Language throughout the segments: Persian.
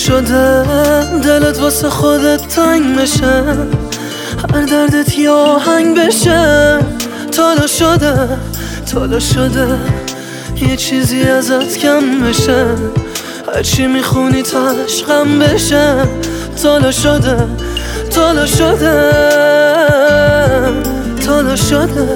شده دلت واسه خودت تنگ بشه، هر دردت یه آهنگ بشه. تالا شده یه چیزی ازت کم بشه، هرچی میخونی تاش غم بشه. تالا شده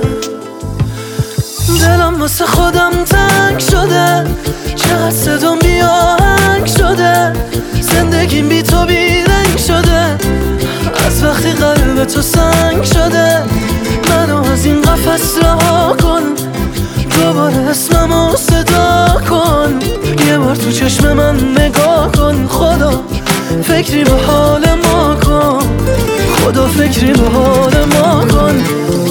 دلم واسه خودم تنگ شده، چقدر صدام بی آهنگ شده، زندگیم بی تو بی رنگ شده، از وقتی قلب تو سنگ شده. منو از این قفس رها کن، دوباره اسممو صدا کن، یه بار تو چشم من نگاه کن. خدا فکری به حال ما کن، خدا فکری به حال ما کن.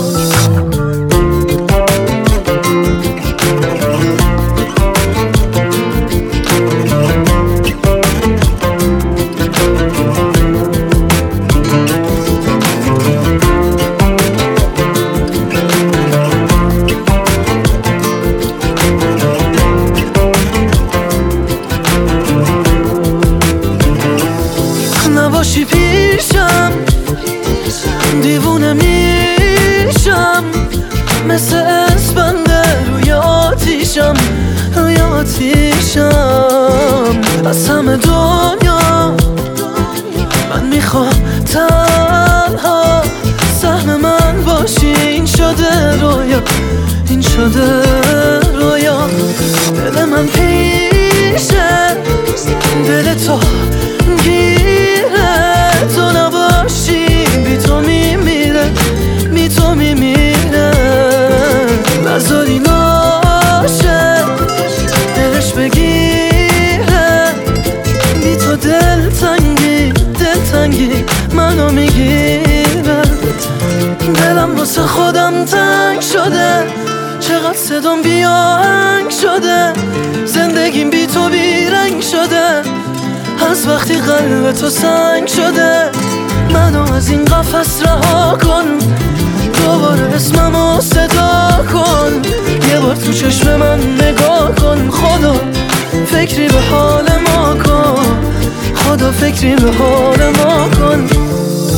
نباشی پیشم دیوونه میشم، مثل اسپند روی آتیشم. از همه دنیا من میخوام تنها سهم من باشی. این شده رویا، دل من پیشه، دل تو گیره، تو نباشی بی تو میمیره، نذاری ناشه دلش بگیره، بی تو دلتنگی منو میگیره. دلم واسه خودم تنگ شده، چقدر صدام بی آهنگ شده، زندگیم بی تو بی رنگ شده، از وقتی قلب تو سنگ شده. منو از این قفس رها کن، دوباره اسممو صدا کن، یه بار تو چشم من نگاه کن. خدا فکری به حال ما کن، خدا فکری به حال ما کن.